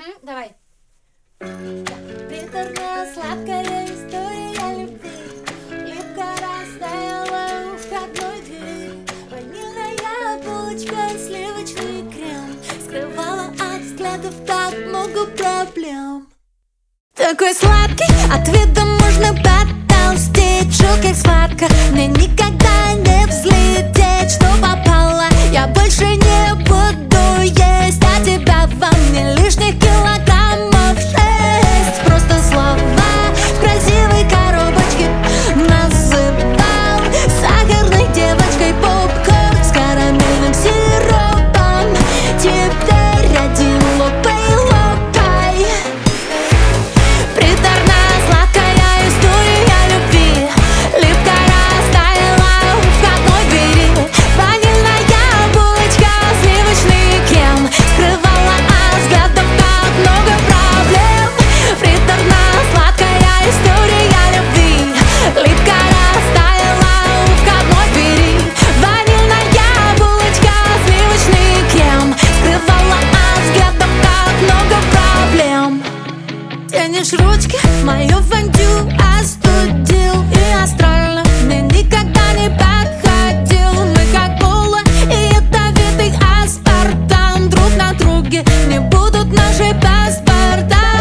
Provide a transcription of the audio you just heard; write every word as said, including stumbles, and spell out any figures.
Угу, давай. Приторная, сладкая история любви. Липко растаяла у входной двери. Ванильная булочка, сливочный крем скрывала от взглядов так много проблем. Такой сладкий, от вида можно потолстеть. Чё как сладко, мне никогда не взлететь. Что попало, я больше не буду есть. А тебя во мне лишних килограммов шесть. Просто слова в красивой коробочке называл сахарной девочкой. Попкорн с карамельным сиропом. Теперь один лопай, лопай. Приторная, сладкая история любви. Липко растаяла у входной двери. Ванильная булочка, сливочный крем скрывала от взглядов так много проблем. Приторная, сладкая история любви. Липко растаяла у входной двери. Ванильная булочка, сливочный крем скрывала от взглядов так много проблем. Тянешь ручки, мою фондю остудил. И астрально мне никогда не подходил. Мы как кола и ядовитый аспартам. Друг на друге не будут наши паспорта.